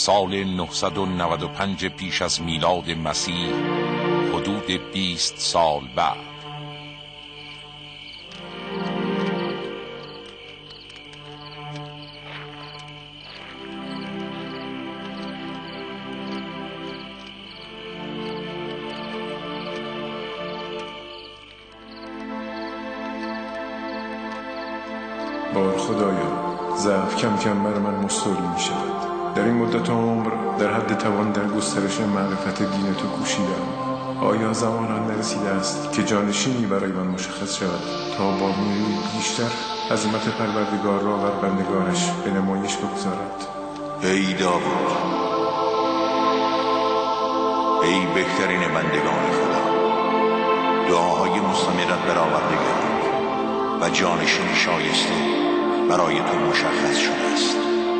سال 995 پیش از میلاد مسیح، حدود 20 سال بعد. بار خدایا، ضعف کم کم بر من مستولی می شود. در این مدت عمر در حد توان در گسترش معرفت دین تو کوشیدم. آیا زمان آن نرسیده است که جانشینی برای من مشخص شود تا با نیروی بیشتر عظمت پروردگار را بر بندگانش به نمایش بگذارد؟ ای داوود، ای بهترین بندگان خدا، دعاهای مستمرت برآورده گردید و جانشین شایسته برای تو مشخص شده است.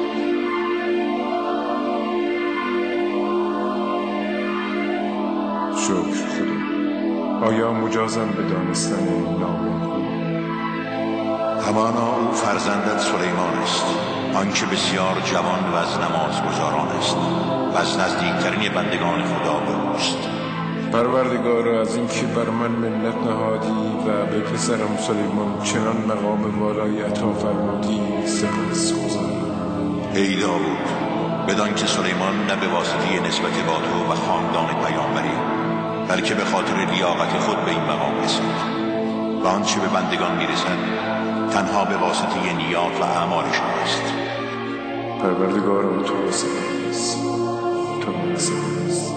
شکر خدا. آیا مجازم به دانستن این نام او؟ همانا او فرزندت سلیمان است، آنچه بسیار جوان و از نماز گزاران است و از نزدیکترین بندگان خدا به اوست. پروردگار، از این که بر من منت نهادی و به پسرم سلیمان چنان مقام والای عطا فرمودی سپس گزارم. ای داوود، بدان که سلیمان نه به واسطه نسبت با تو و خاندان پیامبری، بلکه به خاطر لیاقت خود به این مقام رسید و آنچه به بندگان میرسد تنها به واسطه نیات و اعمالشان است. پروردگار، تو واسطه است، تو واسطه است.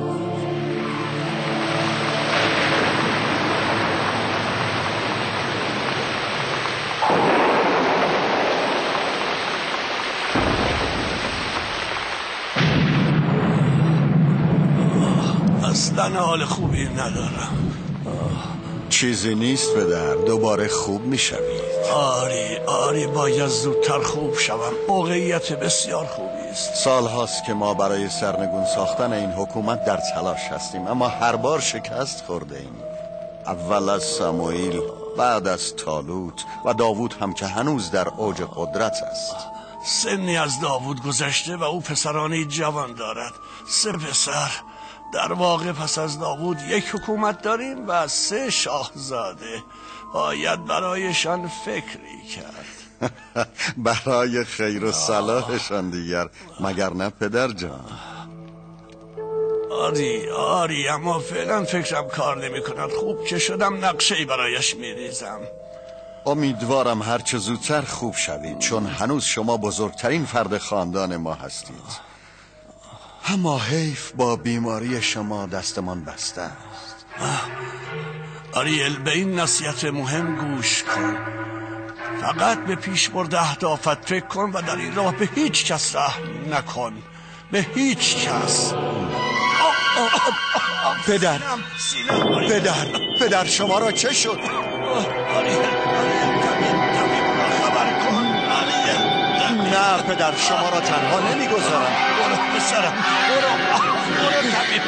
اصلا حال خوبی ندارم. چیزی نیست پدر، دوباره خوب میشوید. آری باید زودتر خوب شوم. موقعیت بسیار خوبی است. سال هاست که ما برای سرنگون ساختن این حکومت در تلاش هستیم، اما هر بار شکست خورده ایم. اول از سموئیل، بعد از طالوت و داوود هم که هنوز در اوج قدرت است. سنی از داوود گذشته و او پسرانی جوان دارد. 3 پسر. در واقع پس از داوود 1 حکومت داریم و 3 شاهزاده. باید برایشان فکری کرد. برای خیر و صلاحشان دیگر، مگر نه پدر جان؟ آری اما فعلا فکرم کار نمی کند. خوب که شدم نقشه‌ای برایش می ریزم. امیدوارم هرچه زودتر خوب شوید، چون هنوز شما بزرگترین فرد خاندان ما هستید. اما حیف با بیماری شما دستمان بسته است. آریل، به این نصیحت مهم گوش کن. فقط به پیشبرد اهدافت فکر کن و در این راه به هیچ کس رحم نکن. به هیچ کس. پدر شما را چه شد؟ آریل خبر کن. نه پدر، شما را تنها نمیگذارم. برو پسرم، برو طبیب.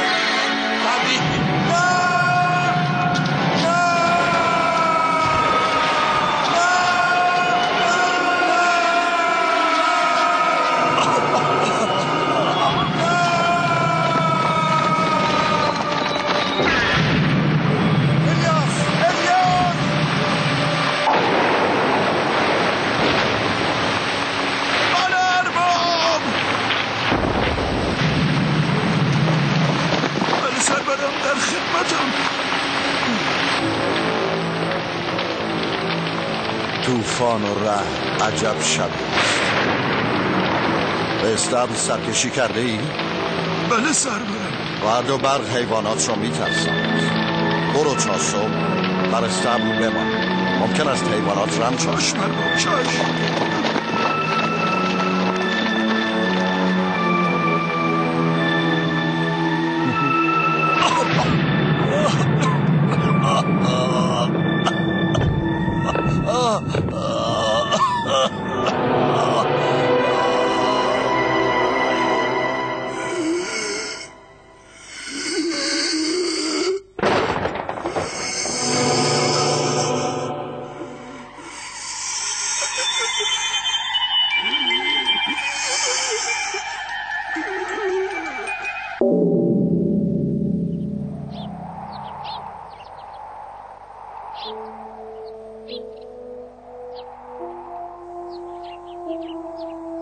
طوفان و رعد عجب شب است. به استبل سرکشی کرده ای؟ بله سرورم. رعد و برق حیوانات را میترساند. برو تا صبح بر استبل بمان. ممکن است حیوانات رم کنند. چشم.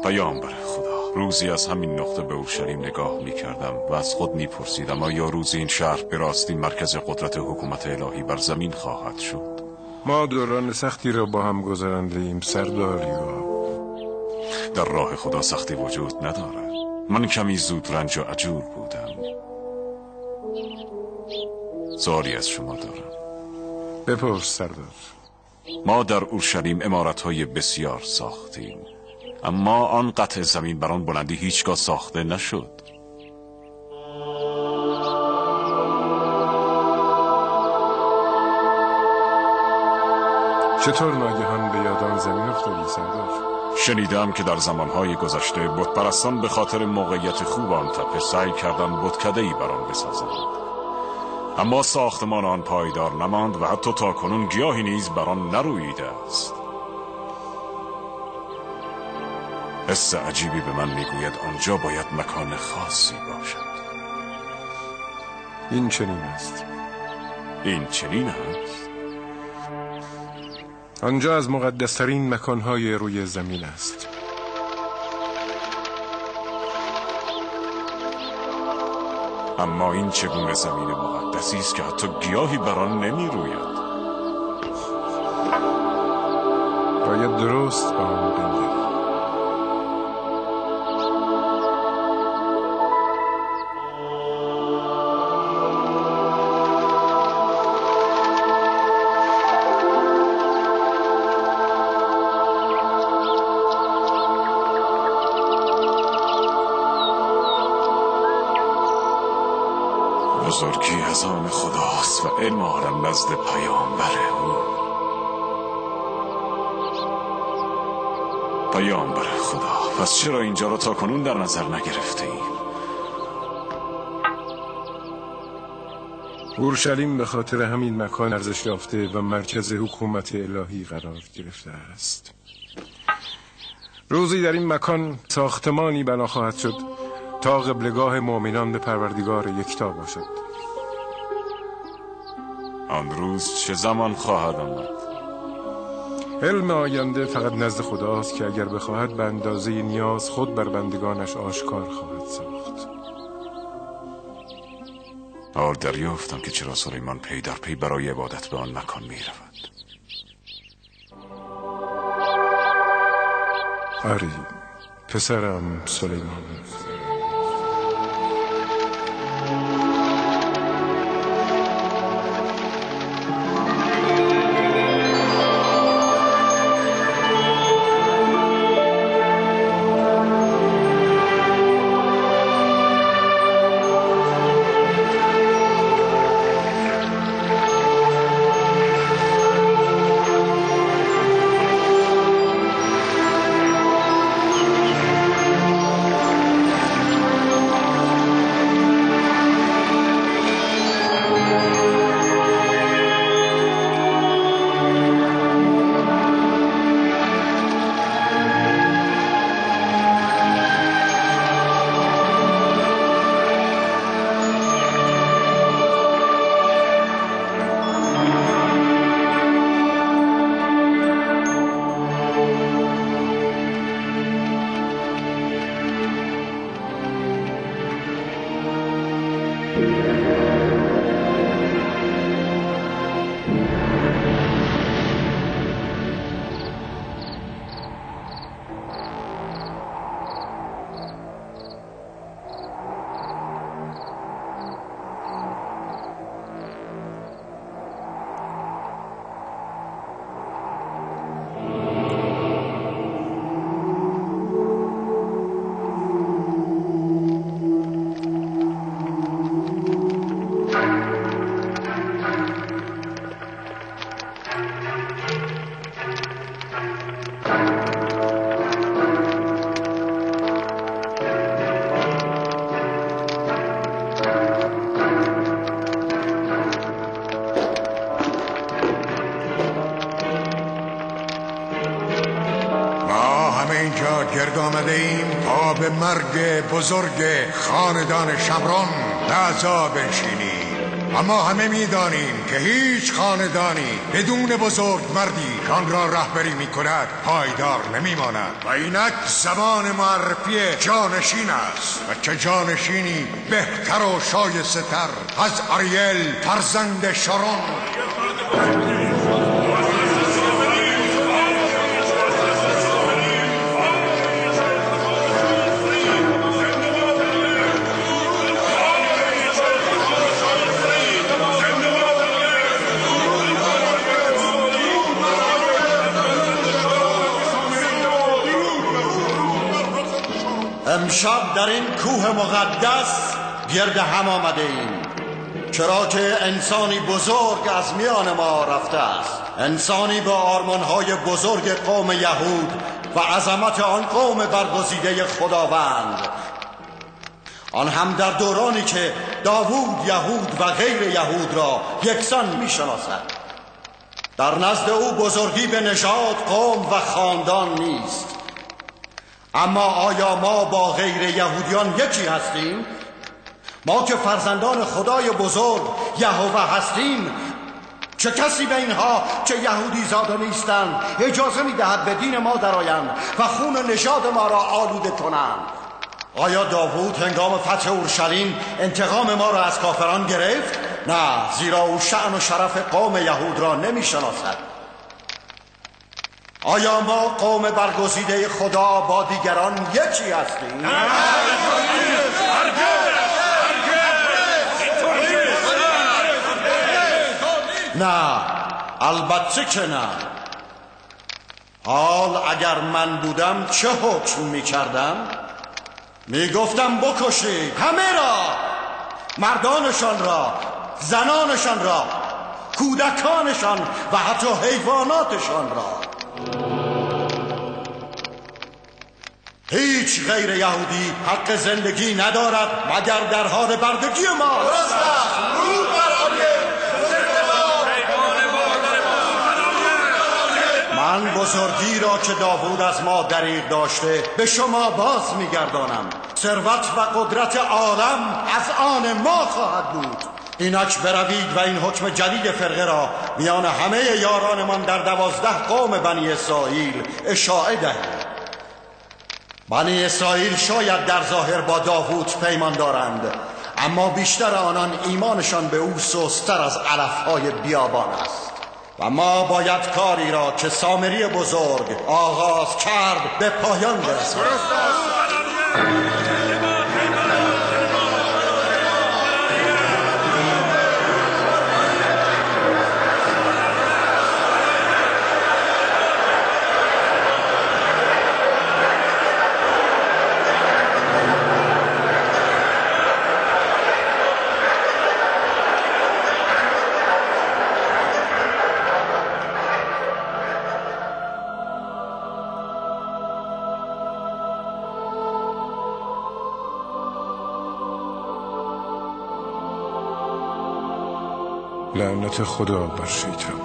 پیامبر خدا، روزی از همین نقطه به اورشلیم نگاه می کردم و از خود می پرسیدم آیا روزی این شهر به راستی مرکز قدرت حکومت الهی بر زمین خواهد شد؟ ما دوران سختی را با هم گذرانده ایم سرداریو. در راه خدا سختی وجود ندارد. من کمی زود رنج و عجول بودم. سوالی از شما دارم. بپرس سردار. ما در اورشلیم عمارت‌های بسیار ساختیم، اما آن قطع زمین بر آن بلندی هیچگاه ساخته نشد. چطور ناگهان به یاد آن زمین افتادی سردار؟ شنیدم که در زمانهای گذشته بتپرستان به خاطر موقعیت خوب آن تپه سعی کردند بتکده‌ای بر آن بسازند، اما ساختمان آن پایدار نماند و حتی تاکنون گیاهی نیز بر آن نرویده است. حس عجیبی به من میگوید آنجا باید مکان خاصی باشد. این چنین است. این چنین است؟ آنجا از مقدسترین مکانهای روی زمین است. اما این چگونه زمین مقدسی است که حتی گیاهی بر آن نمیروید؟ باید درست با آن بنگری. بزرگی از آن خداست و علم عالم نزد پیامبر او. پیامبر خدا، پس چرا اینجا را تا کنون در نظر نگرفته ایم؟ اورشلیم به خاطر همین مکان ارزش یافته و مرکز حکومت الهی قرار گرفته است. روزی در این مکان ساختمانی بنا خواهد شد تا قبلگاه مؤمنان به پروردگار یکتا باشد. آن روز چه زمان خواهد آمد؟ علم آینده فقط نزد خداست که اگر بخواهد به اندازه نیاز خود بر بندگانش آشکار خواهد ساخت. حال دریافتم که چرا سلیمان پی در پی برای عبادت به آن مکان می رود. آری پسرم سلیمان. گرد آمده ایم تا به مرگ بزرگ خاندان شمران به عزا بنشینیم. اما همه می‌دانیم که هیچ خاندانی بدون بزرگ مردی که آن را رهبری می‌کند پایدار نمی‌ماند و اینک زمان معرفی جانشین است و چه جانشینی بهتر و شایسته‌تر از آریل فرزند شارون. امشب در این کوه مقدس گرد هم آمده ایم، چرا که انسانی بزرگ از میان ما رفته است، انسانی با آرمانهای بزرگ قوم یهود و عظمت آن قوم برگزیده خداوند، آن هم در دورانی که داوود یهود و غیر یهود را یکسان میشناسد. در نزد او بزرگی به نژاد، قوم و خاندان نیست. اما آیا ما با غیر یهودیان یکی هستیم؟ ما که فرزندان خدای بزرگ یهوه هستیم، چه کسی به اینها که یهودی زاده نیستند اجازه می‌دهد به دین ما درآیند و خون نژاد ما را آلوده کنند؟ آیا داوود هنگام فتح اورشلیم انتقام ما را از کافران گرفت؟ نه، زیرا او شأن و شرف قوم یهود را نمی‌شناسد. آیا ما قوم برگزیده خدا با دیگران یکی هستیم؟ نه، البته که نه. حال اگر من بودم چه حکم می‌کردم؟ می‌گفتم بکشید همه را، مردانشان را، زنانشان را، کودکانشان و حتی حیواناتشان را. هیچ غیر یهودی حق زندگی ندارد مگر در حال بردگی ما. من بزرگی را که داوود از ما دریغ داشته به شما باز میگردانم. ثروت و قدرت عالم از آن ما خواهد بود. اینک بروید و این حکم جدید فرقه را میان همه یارانمان در 12 قوم بنی اسرائیل اشاعه دهید. بنی اسرائیل شاید در ظاهر با داوود پیمان دارند، اما بیشتر آنان ایمانشان به او سست‌تر از علف‌های بیابان است. و ما باید کاری را که سامری بزرگ آغاز کرد به پایان برسانیم. لعنت خدا بر شیطان.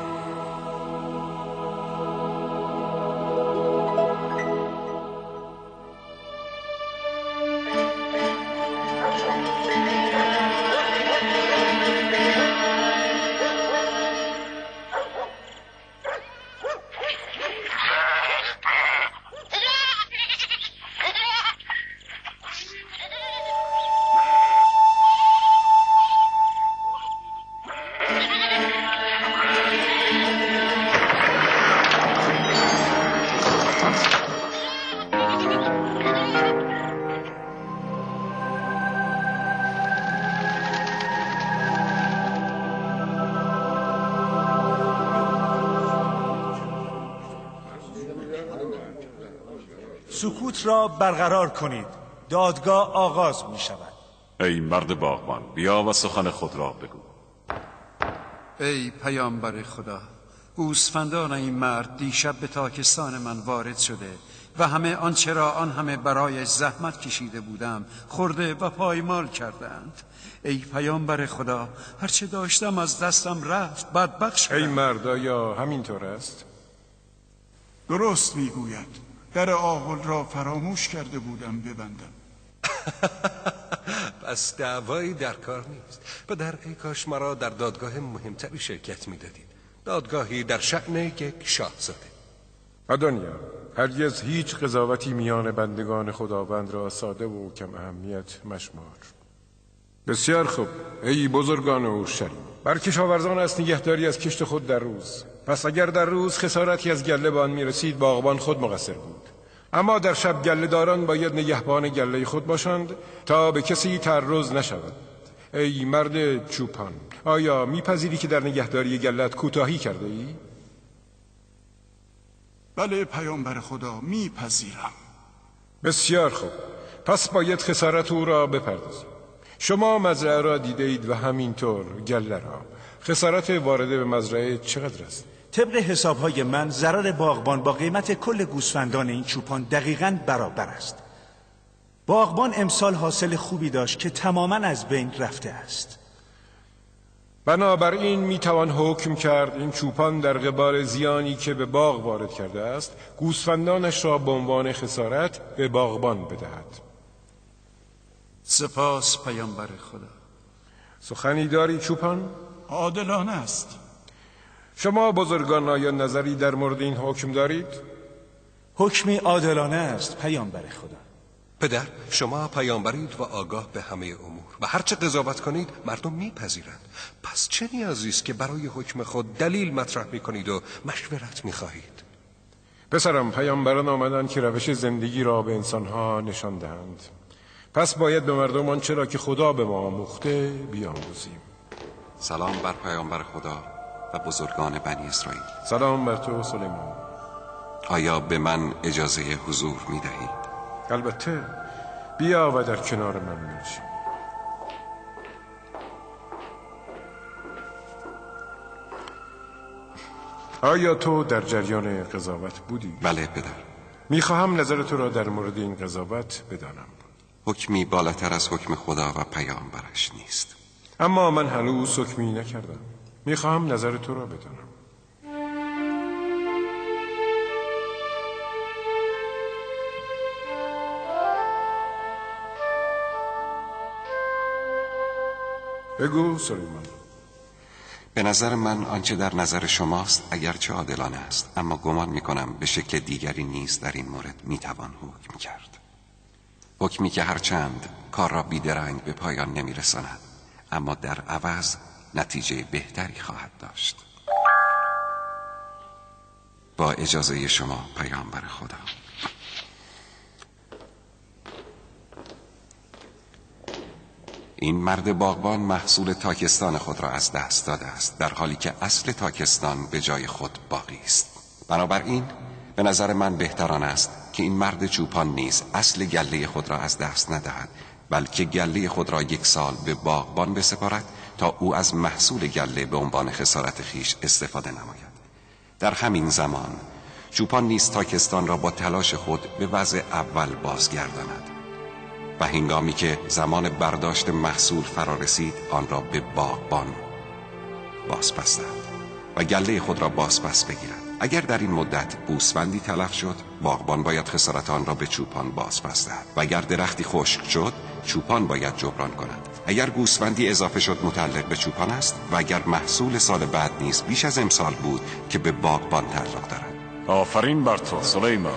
سکوت را برقرار کنید. دادگاه آغاز می شود. ای مرد باغبان، بیا و سخن خود را بگو. ای پیامبر خدا، گوسفندان این مرد دیشب به تاکستان من وارد شده و همه آنچه را آن همه برایش زحمت کشیده بودم خورده و پایمال کردند. ای پیامبر خدا، هرچه داشتم از دستم رفت، بدبخت شدم. ای مرد، آیا همینطور است؟ درست میگوید. در آغل را فراموش کرده بودم ببندم. پس دعوایی در کار نیست. پدر، ای کاش مرا در دادگاه مهمتری شرکت میدادید، دادگاهی در شأن یک شاهزاده. ادونیا، هرگز هیچ قضاوتی میان بندگان خداوند را ساده و کم اهمیت مشمار. بسیار خوب ای بزرگان اورشلیم، بر کشاورزان است نگهداری از کشت خود در روز. پس اگر در روز خسارتی از گله به آن میرسید، باغبان خود مقصر بود، اما در شب گله داران باید نگهبان گله خود باشند تا به کسی تعرض نشود. ای مرد چوپان، آیا میپذیری که در نگهداری گلت کوتاهی کرده ای؟ بله پیامبر خدا، میپذیرم. بسیار خوب، پس باید خسارت او را بپردازیم. شما مزرعه را دیده اید و همینطور گله را. خسارت وارده به مزرعه چقدر است؟ طبق حسابهای من ضرر باغبان با قیمت کل گوسفندان این چوپان دقیقاً برابر است. باغبان امسال حاصل خوبی داشت که تماماً از بین رفته است. بنابراین میتوان حکم کرد این چوپان در قبال زیانی که به باغ وارد کرده است، گوسفندانش را به عنوان خسارت به باغبان بدهد. سپاس پیامبر خدا. سخنی داری چوپان؟ عادلانه است. شما بزرگان آیا نظری در مورد این حکم دارید؟ حکمی عادلانه است پیامبر خدا. پدر، شما پیامبرید و آگاه به همه امور و هرچه قضاوت کنید مردم میپذیرند. پس چه نیازی است که برای حکم خود دلیل مطرح میکنید و مشورت میخواهید؟ پسرم، پیامبران آمدند که روش زندگی را به انسانها نشان دهند. پس باید به مردم آنچه را که خدا به ما آموخته بیاموزیم. سلام بر پیامبر خدا و بزرگان بنی اسرائیل. سلام بر تو سلیمان. آیا به من اجازه حضور می دهید؟ البته، بیا و در کنار من بنشین. آیا تو در جریان قضاوت بودی؟ بله پدر. میخواهم نظر تو را در مورد این قضاوت بدانم. حکمی بالاتر از حکم خدا و پیامبرش نیست. اما من هنوز حکمی نکردم. میخواهم نظر تو را بدانم. بگو سلیمان. به نظر من آنچه در نظر شماست اگرچه عادلانه است، اما گمان میکنم به شکل دیگری نیز در این مورد میتوان حکم کرد. حکمی که هرچند کار را بیدرنگ به پایان نمیرساند، اما در عوض نتیجه بهتری خواهد داشت. با اجازه شما پیامبر خدا. این مرد باغبان محصول تاکستان خود را از دست داده است، در حالی که اصل تاکستان به جای خود باقی است. بنابراین به نظر من بهتران است که این مرد چوپان نیز اصل گله خود را از دست ندهد، بلکه گله خود را 1 سال به باغبان بسپارد تا او از محصول گله به عنوان خسارت خیش استفاده نماید. در همین زمان چوپان نیز تاکستان را با تلاش خود به وضع اول بازگرداند و هنگامی که زمان برداشت محصول فرا رسید آن را به باغبان بازپس دهد و گله خود را بازپس بگیرد. اگر در این مدت گوسفندی تلف شد، باغبان باید خسارت آن را به چوپان بازپس دهد و اگر درختی خشک شد، چوپان باید جبران کند. اگر گوسفندی اضافه شد متعلق به چوپان است و اگر محصول سال بعد نیز بیش از امسال بود که به باغبان تعلق دارد. آفرین بر تو سلیمان.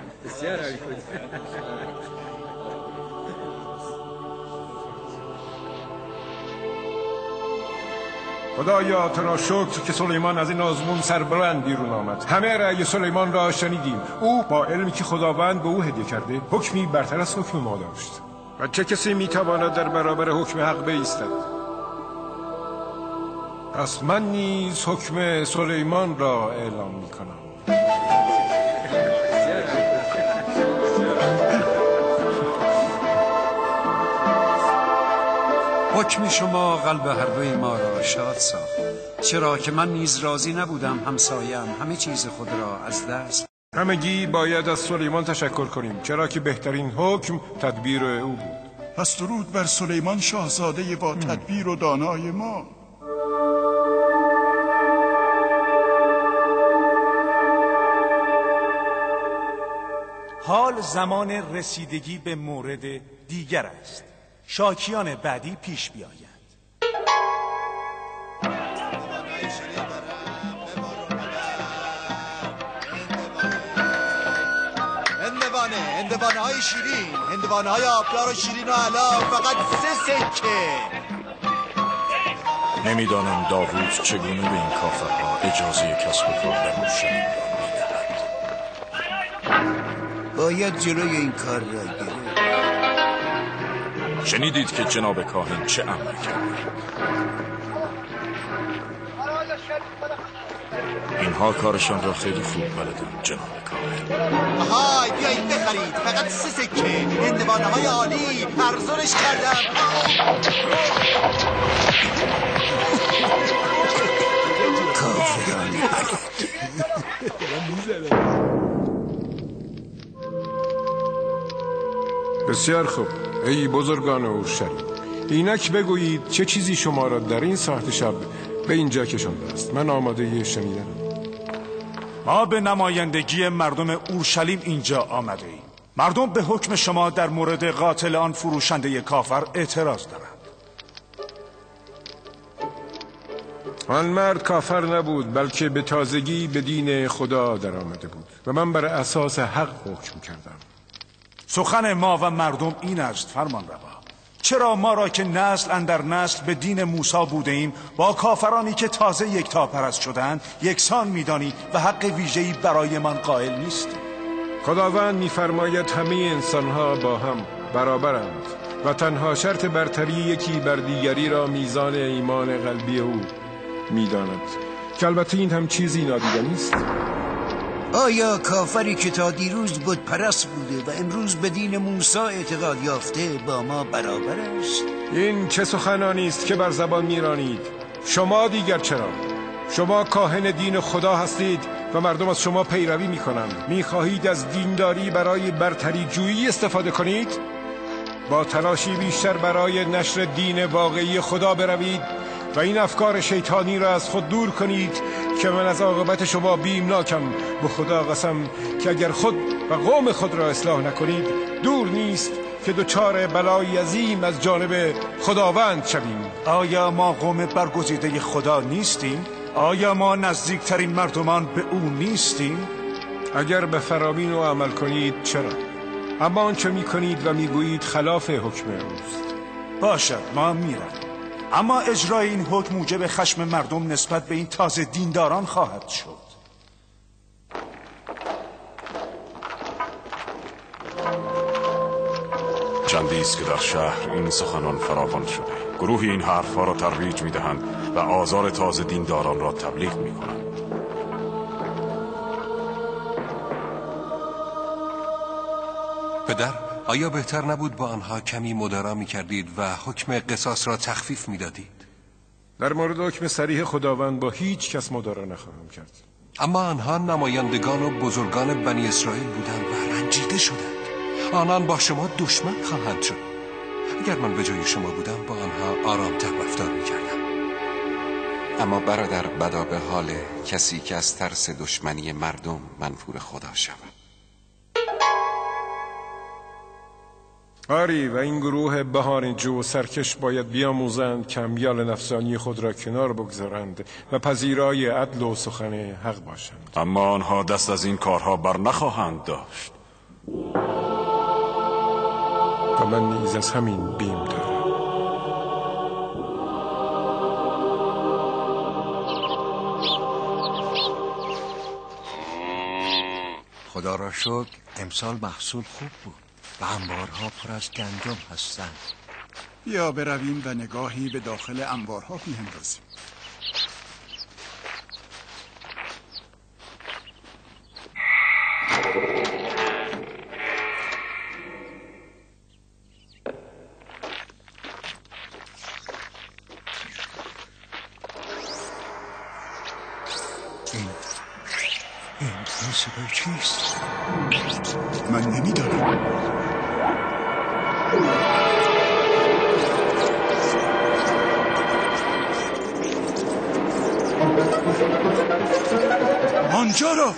خدایا تو را شکر که سلیمان از این آزمون سربلند بیرون آمد. همه رأی سلیمان را شنیدیم. او با علمی که خداوند به او هدیه کرده حکمی برتر از حکم ما داشت. و چه کسی میتواند در برابر حکم حق بایستد؟ پس من نیز حکم سلیمان را اعلام میکنم. حکم شما قلب هر دوی ما را شاد ساخت، چرا که من نیز راضی نبودم همسایم همه چیز خود را از دست. همگی باید از سلیمان تشکر کنیم، چرا که بهترین حکم تدبیر او بود. پس درود بر سلیمان شاهزاده با تدبیر و دانای ما. حال زمان رسیدگی به مورد دیگر است. شاکیان بعدی پیش بیایند. هندوانه های شیرین، هندوانه های آبدار و شیرین و علا، فقط 3 سکه. نمیدانم داوود چگونه به این کافرها اجازه کسب و کار در اورشلیم را میدهد. باید جلوی این کار را گرفت. شنیدید که جناب کاهن چه امری کرد؟ اینها کارشان را خیلی خوب بلدند جناب کاهن. آهای بیایید بخرید، فقط 3 سکه. هندوانه های عالی، ارزونش کردم. کافران بسیار خوب. ای بزرگان اورشلیم، اینک بگویید چه چیزی شما را در این ساعت شب به اینجا کشانده است. من آماده شنیدنم. ما به نمایندگی مردم اورشلیم اینجا آمده ایم. مردم به حکم شما در مورد قاتل آن فروشنده کافر اعتراض دارند. آن مرد کافر نبود، بلکه به تازگی به دین خدا در آمده بود و من بر اساس حق حکم کردم. سخن ما و مردم این است فرمان روا. چرا ما را که نسل اندر نسل به دین موسی بوده ایم با کافرانی که تازه یکتاپرست شدند یکسان میدانی و حق ویژه‌ای برای من قائل نیست؟ خداوند می‌فرماید همه انسان‌ها با هم برابرند و تنها شرط برتری یکی بر دیگری را میزان ایمان قلبی او میداند، که البته این هم چیزی نادیده نیست. آیا کافری که تا دیروز بت پرست بوده و امروز به دین موسی اعتقاد یافته با ما برابر است؟ این چه سخنانی است که بر زبان میرانید؟ شما دیگر چرا؟ شما کاهن دین خدا هستید و مردم از شما پیروی میکنند. میخواهید از دینداری برای برتری جویی استفاده کنید؟ با تلاشی بیشتر برای نشر دین واقعی خدا بروید و این افکار شیطانی را از خود دور کنید که من از عاقبت شما بیمناکم. به خدا قسم که اگر خود و قوم خود را اصلاح نکنید دور نیست که دچار بلایی عظیم از جانب خداوند شویم. آیا ما قوم برگزیده خدا نیستیم؟ آیا ما نزدیکترین مردمان به او نیستیم؟ اگر به فرامین او عمل کنید چرا؟ اما آنچه میکنید و میگویید خلاف حکم اوست. باشد ما میرویم، اما اجرای این حکم موجب خشم مردم نسبت به این تازه دینداران خواهد شد. چندی است که در شهر این سخنان فراوان شده. گروهی این حرفها را ترویج میدهند و آزار تازه دینداران را تبلیغ میکنند. پدر، آیا بهتر نبود با آنها کمی مدارا می‌کردید و حکم قصاص را تخفیف می‌دادید؟ در مورد حکم صریح خداوند با هیچ کس مدارا نخواهم کرد. اما آنها نمایندگان و بزرگان بنی اسرائیل بودند و رنجیده شدند. آنان با شما دشمن خواهند شد. اگر من به جای شما بودم با آنها آرامتر رفتار می‌کردم. اما برادر، بدا به حال کسی که از ترس دشمنی مردم منفور خدا شود. آری، و این گروه بهانه‌جو و سرکش باید بیاموزند که امیال نفسانی خود را کنار بگذارند و پذیرای عدل و سخن حق باشند. اما آنها دست از این کارها بر نخواهند داشت. و من نیز از همین بیم دارم. خدا را شکر امسال محصول خوب بود و انبارها پر از گندم هستند. بیا برویم و نگاهی به داخل انبارها بیندازیم. این صدای چیست؟ من نمیدانم. آنجا را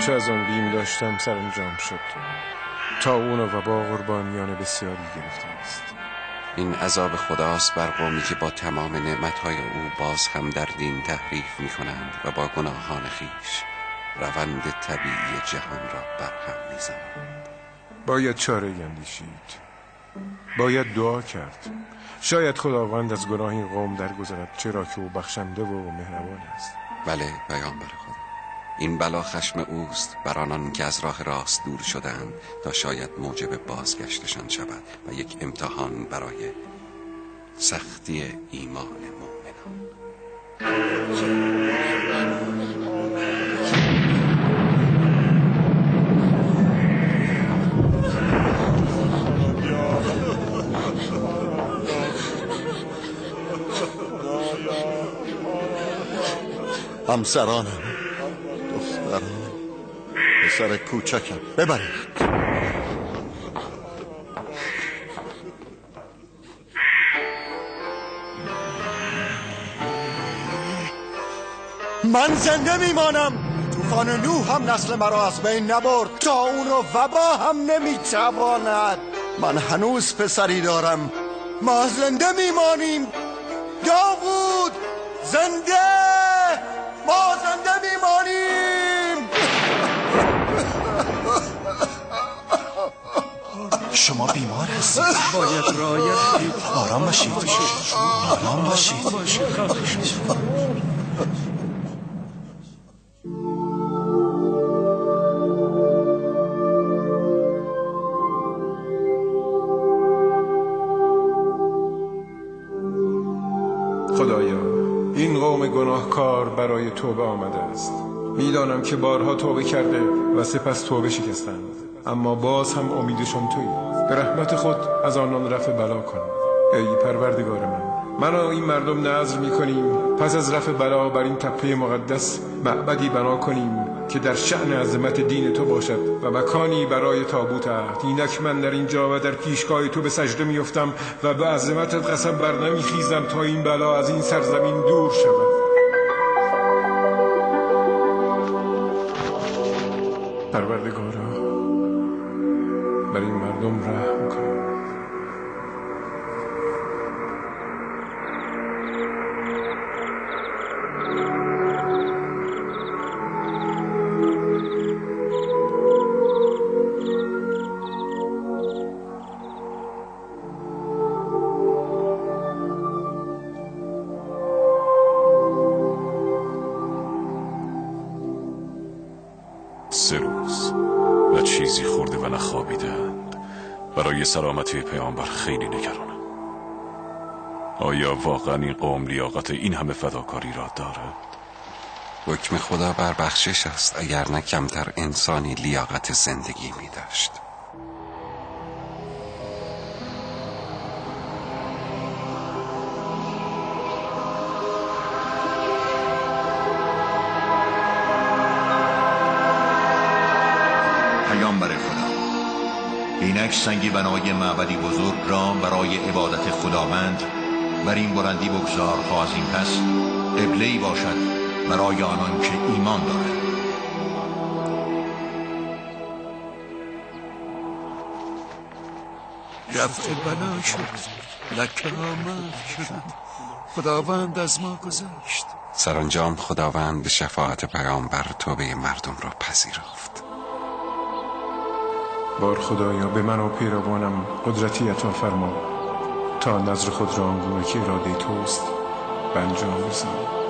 آنچه از آن بیم داشتم سرانجام شد. طاعون و وبا قربانیان بسیاری گرفته است. این عذاب خداست بر قومی که با تمام نعمتهای او باز هم در دین تحریف می کنند و با گناهان خیش روند طبیعی جهان را برهم می زنند. باید چاره اندیشید، باید دعا کرد. شاید خداوند از گناه این قوم درگذرد، چرا که او بخشنده و مهربان است. بله پیامبر خدا، این بلا خشم اوست بر آنان که از راه راست دور شدند تا شاید موجب بازگشتشان شود و یک امتحان برای سختی ایمان مؤمنان. همسرانم، دخترم، پسر کوچکم، ببرید. من زنده میمانم. طوفان نوح هم نسل مرا از بین نبرد، طاعون و وبا هم نمیتواند. من هنوز پسری دارم. ما زنده میمانیم. داوود زنده، ما زنده میمانیم. شما بیمار هستید، باید رعایت کنید. آرام باشید، آرام باشید. خدایا، این قوم گناهکار برای توبه آمده است. میدانم که بارها توبه کرده و سپس توبه شکستند، اما باز هم امیدشان تویی. به رحمت خود از آنان رفع بلا کن. ای پروردگار من و این مردم نذر میکنیم پس از رفع بلا بر این تپه مقدس معبدی بنا کنیم که در شأن عظمت دین تو باشد و مکانی برای تابوت عهد. اینک من در اینجا و در پیشگاه تو به سجده میافتم و به عظمتت قسم بر نمیخیزم تا این بلا از این سرزمین دور شود. پروردگارا، بر این مردم رحم کن. سه روز و چیزی خورده و نخوابیدند. برای سلامتی پیامبر خیلی نگرانم. آیا واقعا این قوم لیاقت این همه فداکاری را دارد؟ حکم خدا بر بخشش است، اگر نه کمتر انسانی لیاقت زندگی می داشت. پیامبر خدا، اینک سنگی بنای معبدی بزرگ را برای عبادت خداوند بر این بلندی بگذار تا از این پس قبله‌ای باشد برای آنان که ایمان دارند. رفع بلا شد، لکه آمد شد، خداوند از ما گذشت. سرانجام خداوند به شفاعت پیامبر توبه مردم را پذیرفت. بار خدایا، به من و پیروانم قدرتی عطا فرما تا نظر خود را آنگونه که اراده توست به انجام رسانم.